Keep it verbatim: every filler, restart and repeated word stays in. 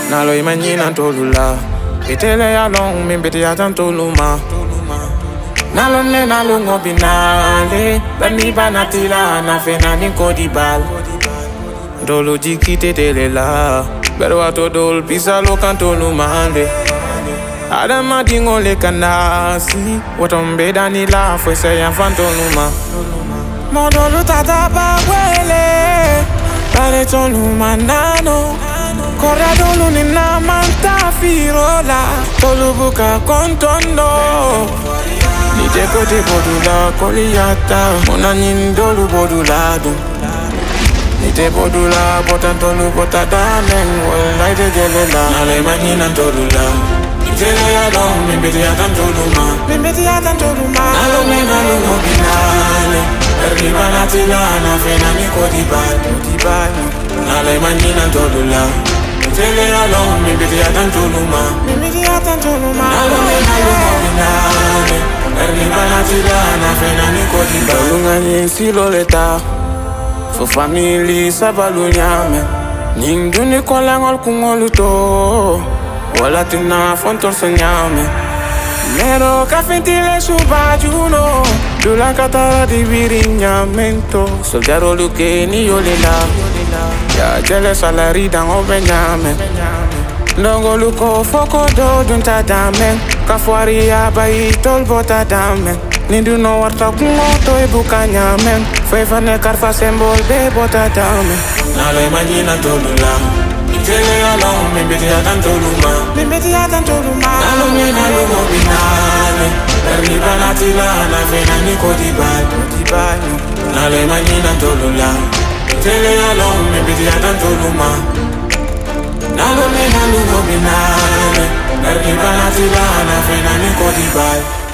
Nalo imagina tolula Itele ya long mimbiti ya tantoluma Nalo ne nalo ngobinale Bani banatila na fena ni kodibal Dolo jikite tele la Bero ato dol pisa lo kantolumande Adama dingo le kanasi Watombe dani la fwese ya fantoluma Modolu tata bagwele Pare toluma nano Corradolo ni na manta firola Tolu buka kontondo Ni te kote bodula koliyata Mona nyin dolu bodula dum Ni te bodula botan tolu bota damen Wala ite gelela Nale manyinan tolula Itele ya long mimbiti ya tantoluma Mimbiti ya tantoluma Nalo me nalo ngobinale Erriba natila na fena ni kodibal Nale manyinan tolula Itele ya long mimbiti ya tantoluma Mimbiti ya tantoluma Nalo me nalo ngobinale Erriba natila na fena ni kodibal Dalunga ni silo leta Fo famili sabalu nyame Ningduni kola ngol kungolu to Wala tina fontor se nyame Mero kafintile subajuno Dula katara di virignamento Soldaro luke ni yolela Ya jele salari dan obe nyame Ndongo luko foko do dunta damen Kafwari ya bayi tol bota damen Nindu no warta kungoto ibuka nyamen Fevane karfa sembol be bota damen Nalo imagina tolula Itele ya long mimbiti ya tantoluma Mimbiti ya tantoluma Nalo me nalo ngobinale Erriba natila na fena ni kodibal Nalo imagina tolula Itele ya long mimbiti ya tantoluma Nalo me nalo ngobinale Erriba natila na fena ni kodibal